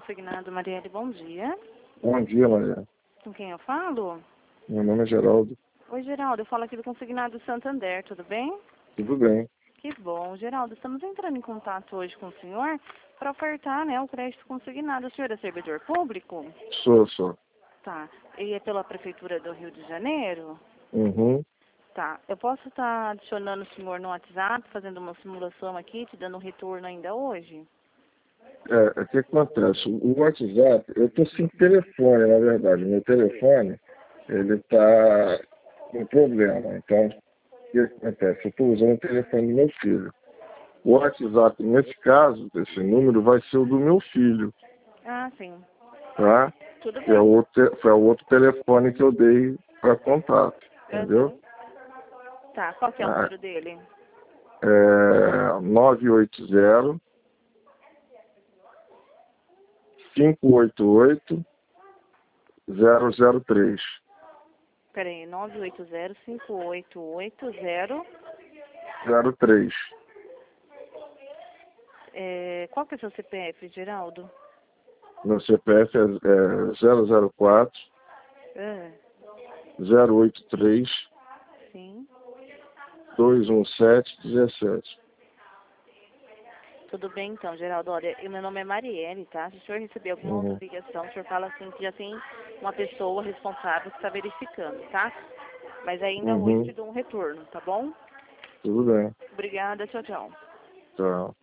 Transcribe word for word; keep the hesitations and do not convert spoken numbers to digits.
Consignado, Marielle, bom dia. Bom dia, Maria. Com quem eu falo? Meu nome é Geraldo. Oi, Geraldo, eu falo aqui do Consignado Santander, tudo bem? Tudo bem? Que bom. Geraldo, estamos entrando em contato hoje com o senhor para ofertar, né, o crédito consignado. O senhor é servidor público? Sou, sou. Tá. E é pela Prefeitura do Rio de Janeiro? Uhum. Tá. Eu posso estar adicionando o senhor no WhatsApp, fazendo uma simulação aqui, te dando um retorno ainda hoje? É, o que acontece? O WhatsApp, eu estou sem telefone, na verdade. Meu telefone, ele está com problema. Então, o que acontece? Eu estou usando o telefone do meu filho. O WhatsApp, nesse caso, esse número vai ser o do meu filho, Ah, sim. tá? Tudo Que é bem. o outro, foi o outro telefone que eu dei para contato, entendeu? Uhum. Tá. Qual que é o Ah, número dele? é nove oito zero, cinco oito oito, zero zero três. Peraí, nove oito zero, cinco oito oito, zero. zero três. É, qual que é o seu C P F, Geraldo? Meu C P F é, é zero zero quatro, Ah, zero oito três, sim. dois um sete, dezessete. Tudo bem então, Geraldo. Olha, e meu nome é Marielle, tá? Se o senhor receber alguma outra Uhum. ligação, o senhor fala assim que já tem uma pessoa responsável que está verificando, tá? Mas ainda hoje Uhum. te dou um retorno, tá bom? Tudo bem. Obrigada, tchau, tchau. Tchau.